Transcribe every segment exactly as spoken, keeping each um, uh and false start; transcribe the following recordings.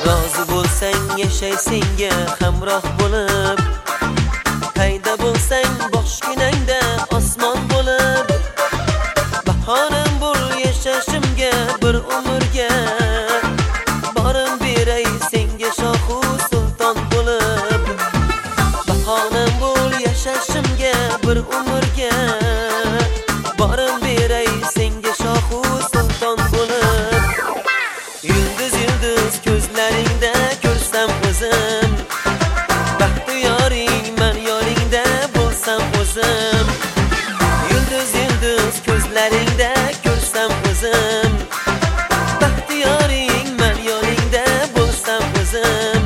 rozi bo'lsang yashay senga hamroh bo'lib, qayda bo'lsang boshginangda osmon bo'lib, bahorim bo'l yashashimga bir umrga, borim beray senga shohu sulton bo'lib, bahorim bo'l yashashimga bir umrga, borim beray senga shohu sulton bo'lib. Yulduz yulduz ko'zlaringda ko'rsam o'zim, baxtiyoring men yoringda bo'lsam o'zim. Yulduz yulduz ko'zlaringda ko'rsam o'zim, baxtiyoring men yoringda bo'lsam o'zim.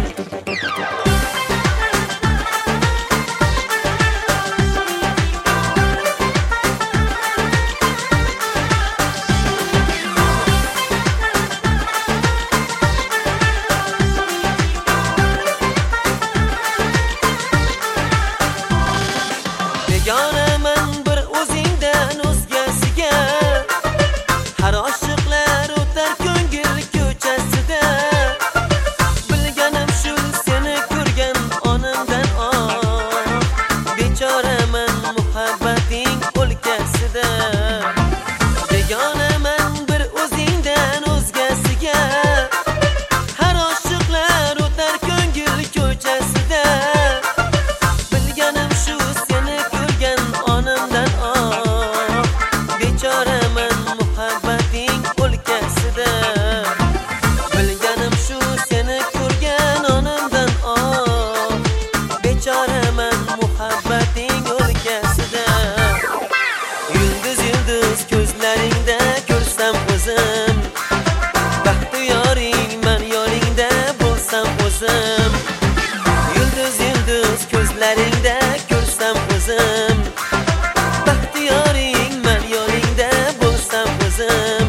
Begonaman bir o'zingdan o'zgasiga, har oshiqlar o'tar ko'ngil ko'chasida. Bilganim shu seni ko'rgan onimdan oh, bechoraman muhabbating o'lkasida. Begonaman bir o'zingdan o'zgasiga, har oshiqlar o'tar ko'ngil ko'chasida. Bilganim shu seni ko'rgan onimdan oh, bechoraman muhabbating o'lkasida. Bilganim shu seni ko'rgan onimdan oh, bechoraman muhabbating o'lkasida. Yulduz yulduz ko'zlaringda ko'rsam o'zim, baxtiyoring men yoringda bo'lsam o'zim. Yulduz yulduz ko'zlaringda ko'rsam o'zim, baxtiyoring men yoringda bo'lsam o'zim.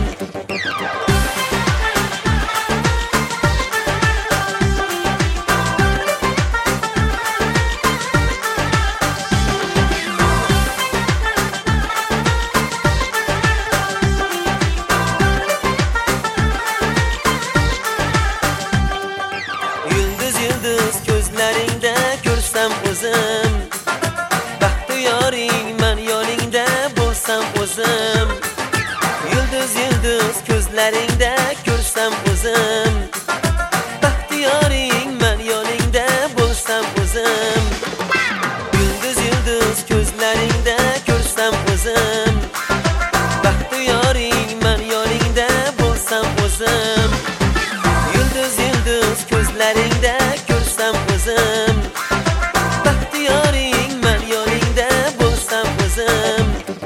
Yulduz yulduz ko'zlaringda ko'rsam o'zim, baxtiyoring men yoringda bo'lsam o'zim. Yulduz yulduz ko'zlaringda ko'rsam o'zim, baxtiyoring men yoringda bo'lsam o'zim. Yulduz yulduz ko'zlaringda ko'rsam o'zim, baxtiyoring men yoringda bo'lsam o'zim. Yulduz yulduz ko'zlaringda ko'rsam o'zim, baxtiyoring men yoringda bo'lsam o'zim.